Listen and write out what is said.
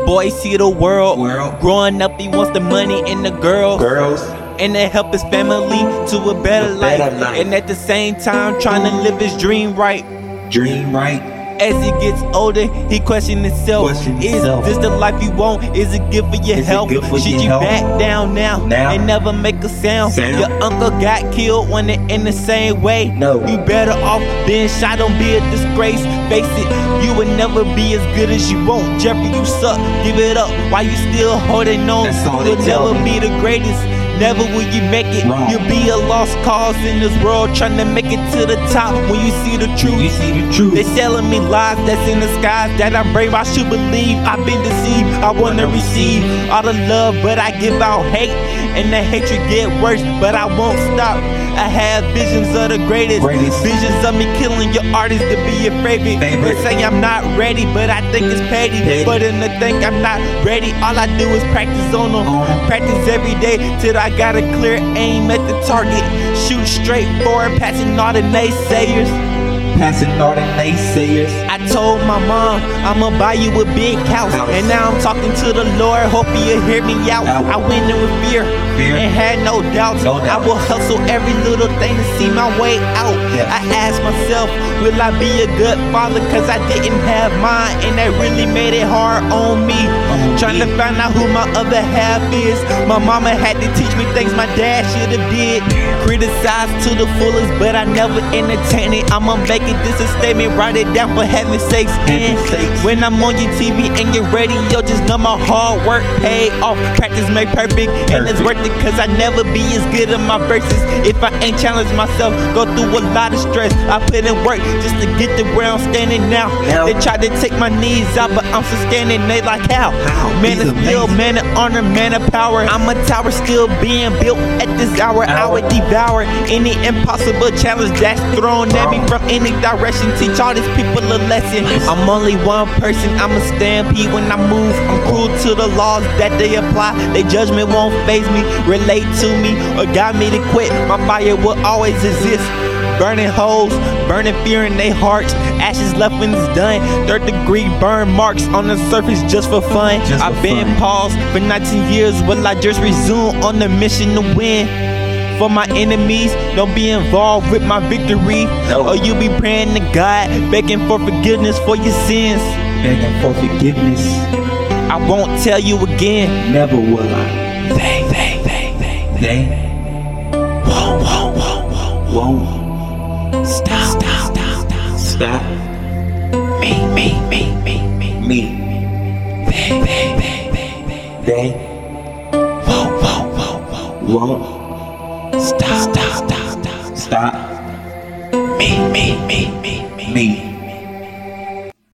boy see the world. Growing up, he wants the money and the girls. And to help his family to a better life. And at the same time, trying to live his dream right. As he gets older, he questions himself. Is this the life you want? Is it good for your health? Should you back down now and never make a sound? Your uncle got killed when it in the same way. You better off being shot, don't be a disgrace. Face it, you would never be as good as you want. Jeffrey, you suck, give it up. Why you still holding on? You'll never be the greatest. Never will you make it. You'll be a lost cause in this world, trying to make it to the top. When you see the truth, they selling me lies that's in the skies that I'm brave, I should believe. I've been deceived, I wanna receive all the love, but I give out hate, and the hatred get worse, but I won't stop. I have visions of the greatest. Visions of me killing your artist to be your favorite. They say I'm not ready, but I think it's petty. But in the think I'm not ready, all I do is practice on them. Practice every day till I got a clear aim at the target. Shoot straight forward, passing all the naysayers. I told my mom I'ma buy you a big house, and now I'm talking to the Lord, hope you'll hear me out. I went in with fear and had no doubts. I will hustle every little thing to see my way out. I asked myself, will I be a good father? Cause I didn't have mine, and that really made it hard on me. Trying to find out who my other half is. My mama had to teach me things my dad should've did. Criticized to the fullest, but I never entertain it. I'ma make it, this a statement, write it down for heaven's sakes. And when I'm on your TV and your radio, just know my hard work paid off. Practice make perfect, and it's worth it, cause I never be as good at my verses if I ain't challenged myself. Go through a lot of stress, I put in work just to get to where I'm standing now. They tried to take my knees out, but I'm still standing. They like, how? Man of skill, man of honor, man of power. I'm a tower still being built at this hour. I would devour any impossible challenge that's thrown at me from any direction. Teach all these people a lesson. I'm only one person, I'm a stampede when I move. I'm cruel to the laws that they apply. Their judgment won't faze me, relate to me, or guide me to quit. My fire will always exist. Burning holes, burning fear in their hearts. Ashes left when it's done. 3rd degree burn marks on the surface just for fun. I've been paused for 19 years. Will I just resume on the mission to win? For my enemies, don't be involved with my victory. Or you be praying to God, begging for forgiveness for your sins. I won't tell you again. Never will I. They won't stop. Me. They won't stop. Me.